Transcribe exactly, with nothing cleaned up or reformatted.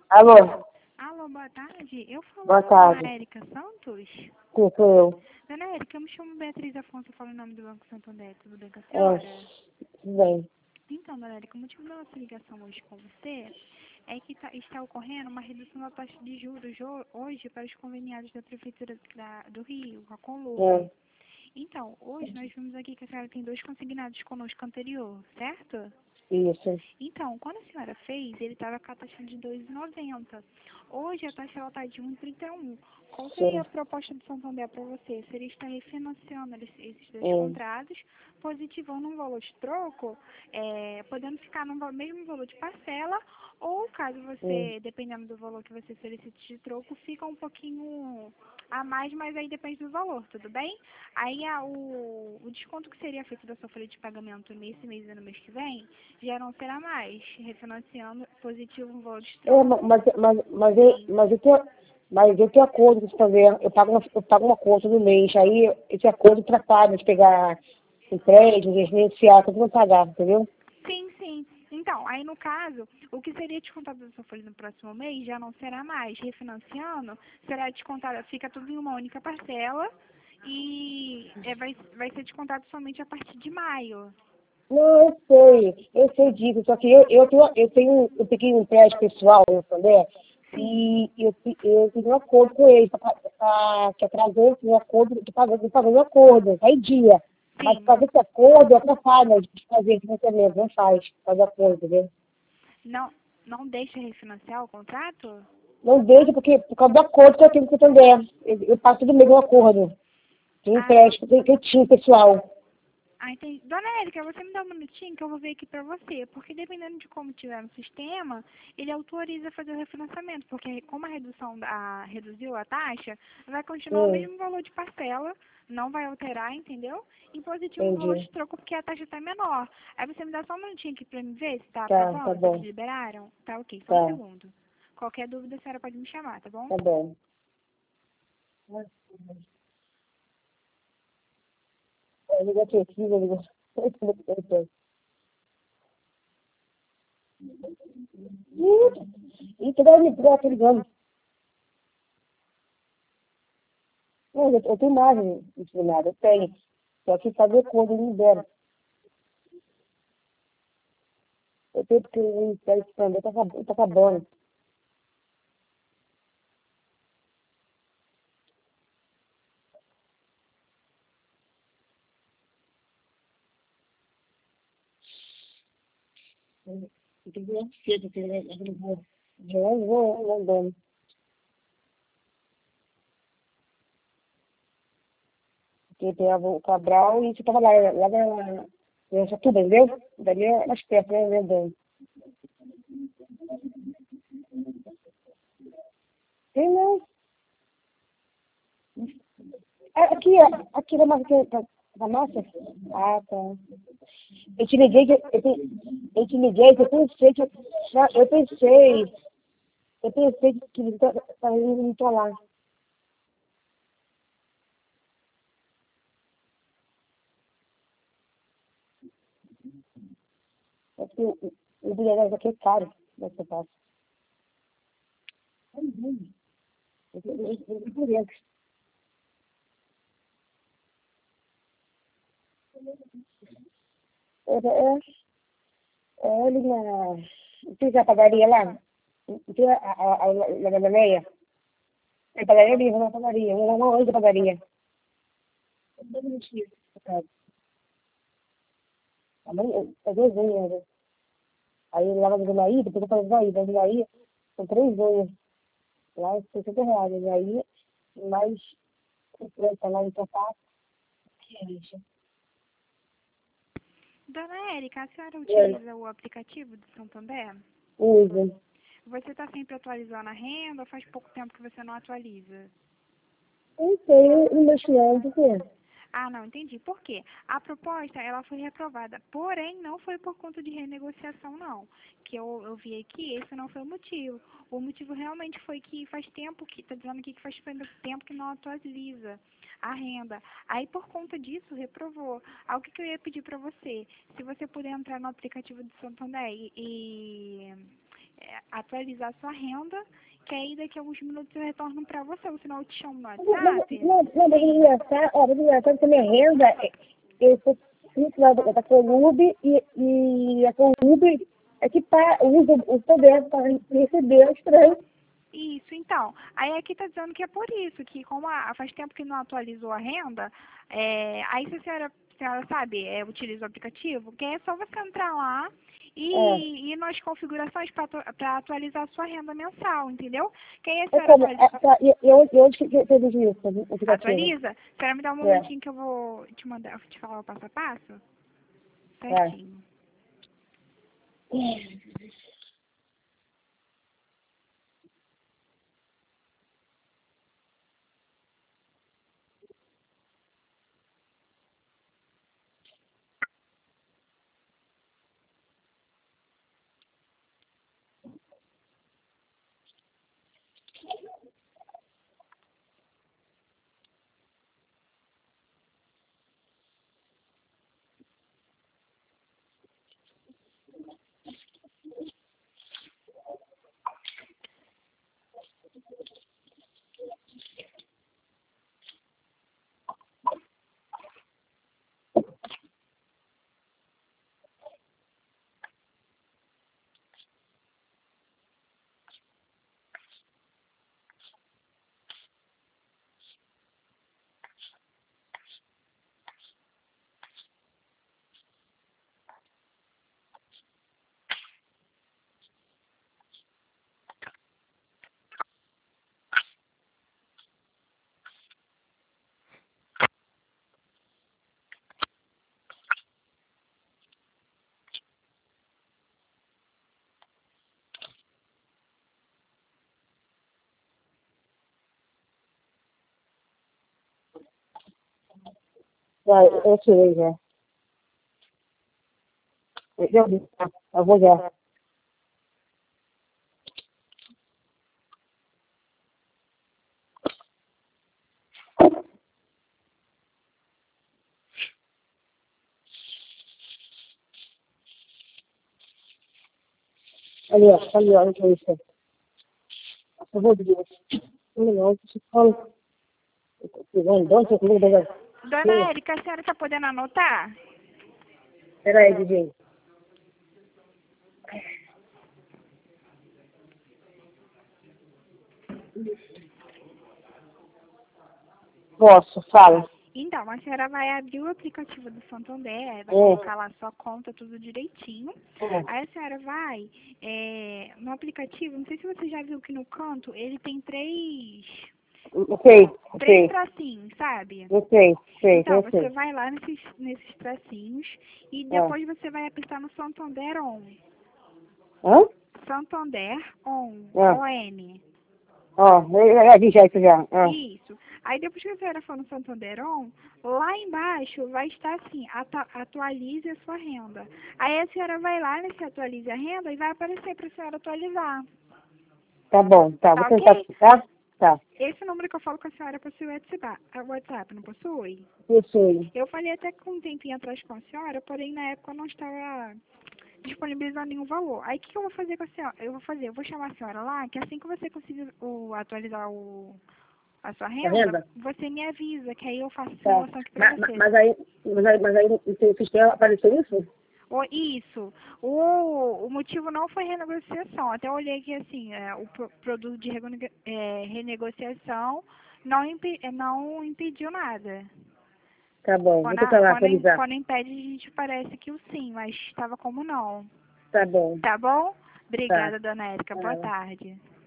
Alô? Alô, boa tarde. Eu falo Boa com tarde. a Érica Santos. Sim, sou eu. Dona Érica, eu me chamo Beatriz Afonso, eu falo em nome do Banco Santander. Tudo bem com a É, senhora? tudo bem. Então, dona Érica, o motivo da nossa ligação hoje com você é que tá- está ocorrendo uma redução da taxa de juros jo- hoje para os conveniados da Prefeitura da- do Rio, com a Conlupe. É, Então, hoje nós vimos aqui que a senhora tem dois consignados conosco anterior, certo? isso. Então, quando a senhora fez, ele estava com a taxa de dois vírgula noventa. Hoje a taxa está de um vírgula trinta e um. Qual seria Sim. a proposta do Santander para você? Seria estar refinanciando eles- esses dois É, contratos, positivando um valor de troco, é, podendo ficar no val- mesmo valor de parcela, ou caso é. você, dependendo do valor que você solicite de troco, fica um pouquinho a mais, mas aí depende do valor, tudo bem? Aí a- o, o desconto que seria feito da sua folha de pagamento nesse mês e no mês que vem já não será mais, refinanciando positivo um valor de É, ma- troco. mas, mas, mas, eu, Sim, mas, eu tenho, mas eu tenho acordo com o Santander. Eu pago uma, eu pago uma conta no mês. Aí esse acordo tratado de pegar empréstimo, residencial, tudo não pagar, entendeu? sim, sim. Então, aí no caso, o que seria descontado da sua folha no próximo mês já não será mais. Refinanciando, será descontado, fica tudo em uma única parcela e é, vai, vai ser descontado somente a partir de maio. Não, eu sei, eu sei disso, só que eu, eu, tenho, eu, tenho, eu peguei um empréstimo pessoal no Santander Sim, e eu, fi- eu fiz um acordo com eles, pra, pra, que atrasou esse acordo, que pagou, que pagou o acordo, aí dia. Mas sim. fazer esse acordo atrapalha de fazer financiamento, não faz, fazer acordo, entendeu? Não, não deixa refinanciar o contrato? Não deixa, porque por causa do acordo que eu tenho com o Santander, eu, eu passo tudo mesmo acordo, de Ah, empréstimo que que eu tinha pessoal. Ah, entendi. Dona Érica, você me dá um minutinho que eu vou ver aqui pra você, porque dependendo de como tiver no sistema, ele autoriza fazer o refinanciamento, porque como a redução da, reduziu a taxa, vai continuar o Hum, mesmo valor de parcela, não vai alterar, entendeu? E positivo o valor entendi. de troco, porque a taxa está menor. Aí você me dá só um minutinho aqui pra me ver se está Tá, tá aprovando, se eles bom, liberaram. Tá ok, só um tá, segundo. Qualquer dúvida a senhora pode me chamar, tá bom? tá bom. É, liga aqui, liga, liga. E tu vai me dar aquele ligando. Não, eu, eu tenho imagem ensinada, eu tenho. Só que fazer quando ele libera. Eu tenho porque ele está ensinando, tá acabando. Tá acabando. Eu tenho que ir cedo, porque eu não vou. Eu não vou, não vou. Porque tem o Cabral e você tava lá, lá na. Na Chatuba, entendeu? Dali é mais perto, né? Lembrando. Tem não. É, aqui, ó. Aqui da massa. Da, da massa? Ah, tá. Eu te liguei, que- eu, te, eu te liguei, que eu pensei que. Já, eu pensei. Eu pensei que ele estava indo pra lá. É que o o bilhete aqui é caro. Como é que você passa? É muito. Eu eu- eu- eu- eu- por dentro. É, é, é ali na. Não tem a padaria lá? Não tem a, a, a, a, a Galileia? É padaria ali, uma padaria, uma, uma outra padaria. É todo mentira. A mãe, é duas unhas, né? Aí lá na Vinaí, depois eu falei, Vinaí, na Vinaí, são três unhas. Lá é sessenta reais, né? Aí, mais cinquenta lá em Topaz, que é isso. Dona Érica, a senhora E aí, utiliza o aplicativo do Santander? usa. Você está sempre atualizando a renda ou faz pouco tempo que você não atualiza? Não sei, eu não mexo não, por quê? Ah, não, entendi. Por quê? A proposta, ela foi reprovada, porém, não foi por conta de renegociação, não. Que eu, eu vi aqui, esse não foi o motivo. O motivo realmente foi que faz tempo que, tá dizendo aqui que faz tempo que não atualiza a renda. Aí, por conta disso, reprovou. Aí, o que, que eu ia pedir para você? Se você puder entrar no aplicativo do Santander e, e é, atualizar sua renda, que aí daqui a alguns minutos eu retorno para você, ou senão eu te chamo no Não, não, WhatsApp. não, não, mas engraçado, ó, mas engraçado que a minha renda, é- eu sou titular da da Colube e, e a Colube é que pa, usa o poder para receber o estranho. Isso, então. Aí aqui está dizendo que é por isso, que como a, faz tempo que não atualizou a renda, é, aí se a senhora, a senhora sabe, é, utiliza o aplicativo, que é só você entrar lá É, e ir nas configurações para atualizar a sua renda mensal, entendeu? Que aí a é senhora como, atualiza, é, tá, e e onde e onde que eu vejo isso, o aplicativo? atualiza, a senhora me dá um É, momentinho que eu vou te mandar, te falar o passo a passo, é. certinho. Já, eu tirei já. Eu, já vi, tá? Eu vou já. Ali, ó, ali, ó, onde é isso? Eu vou dizer. Um minuto, se fala. Onde você comigo, Dona? Dona Érica, a senhora está podendo anotar? Espera aí, D J. Posso, fala. Então, a senhora vai abrir o aplicativo do Santander, vai É, colocar lá sua conta, tudo direitinho. é. Aí a senhora vai é, no aplicativo, não sei se você já viu que no canto ele tem três, Ok, três ok. tracinhos, sabe? Eu sei, sei, Então, eu você sei. vai lá nesses, nesses tracinhos e Ah. depois você vai apertar no Santander On. Hã? Santander On, Ah. O-N. Ó, eu já vi já isso já. Ah. Isso. Aí depois que a senhora for no Santander On, lá embaixo vai estar assim, atu- atualize a sua renda. Aí a senhora vai lá nesse atualize a renda e vai aparecer para a senhora atualizar. Tá bom, tá. Vou Tá tentar ok? aqui, tá? Tá. Esse número que eu falo com a senhora possui o WhatsApp, a WhatsApp, não possui? Eu sei. Eu falei até com um tempinho atrás com a senhora, porém na época eu não estava disponibilizando nenhum valor. Aí o que, que eu vou fazer com a senhora? Eu vou fazer, eu vou chamar a senhora lá, que assim que você conseguir o, atualizar o, a sua Tá renda, vendo? você me avisa, que aí eu faço a Tá. simulação aqui pra Mas, mas você. mas aí, mas aí, mas aí no seu sistema apareceu isso? Ou, isso, o, o motivo não foi renegociação, até eu olhei aqui assim, é, o pro- produto de reneg- é, renegociação não, impe, é, não impediu nada. Tá bom, vou Quando, tentar a- lá quando, im- atualizar. quando impede, a gente parece que o sim, mas estava como não. Tá bom, Tá bom? tá. Obrigada, dona Érica. Boa Ah, tarde.